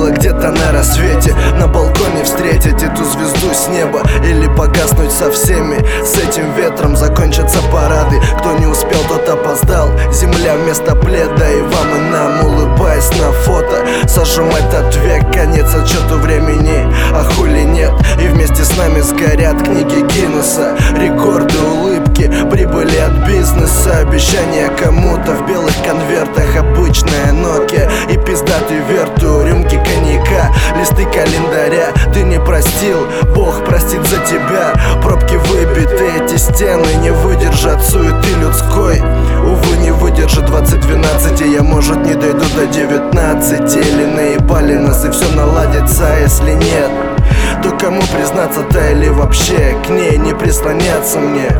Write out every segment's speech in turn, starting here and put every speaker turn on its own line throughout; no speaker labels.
где-то на рассвете на балконе встретить эту звезду с неба, или погаснуть со всеми. С этим ветром закончатся парады. Кто не успел, тот опоздал. Земля вместо пледа, и вам, и нам, улыбаясь на фото, сожжем этот век, конец отсчету времени. А хули нет, и вместе с нами сгорят книги Гиннесса, рекорды, улыбки, прибыли от бизнеса, обещания кому-то в белых конвертах, обычная Nokia и пиздатый верту, рюмки коньяка, листы календаря. Ты не простил, Бог простит за тебя. Пробки выбиты, эти стены не выдержат суеты людской. Увы, не выдержит 2012, и я, может, не дойду до 19. Или наебали нас и все наладится, а если нет, то кому признаться-то, или вообще к ней не прислоняться мне?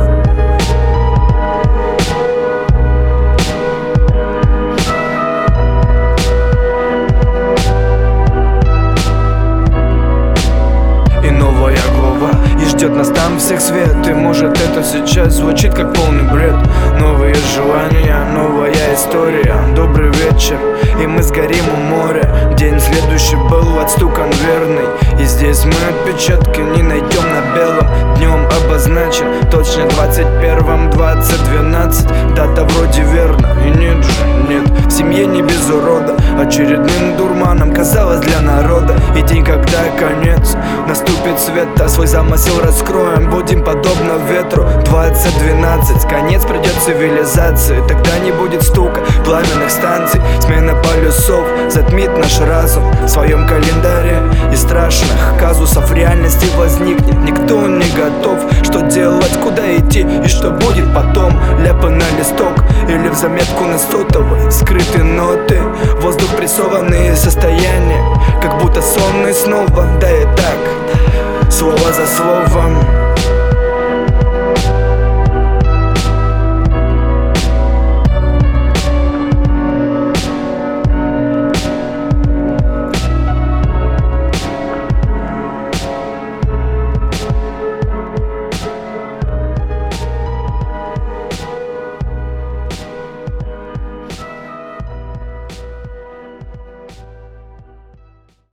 Ждет нас там всех свет, и может это сейчас звучит как полный бред. Новые желания, новая история. Добрый вечер, и мы сгорим у моря. День следующий был отстукан верный, и здесь мы отпечатки не найдем на белом. Днем обозначен, точно 21-м 2012. Дата вроде верна, и нет же, нет. В семье не без урода, очередным дурманом казалось для народа. И день, когда конец, наступит свет, а свой замысел раскроем, будем подобно ветру. 2012, конец придет цивилизации. Тогда не будет стука пламенных станций. Смена полюсов затмит наш разум в своем календаре, и страшных казусов реальности возникнет. Никто не готов, что делать, куда идти и что будет потом. Ляпы на листок или в заметку на сотовой, скрыты ноты, воздух прессованные состояния, как будто сонный снова. Да и так, слово за словом,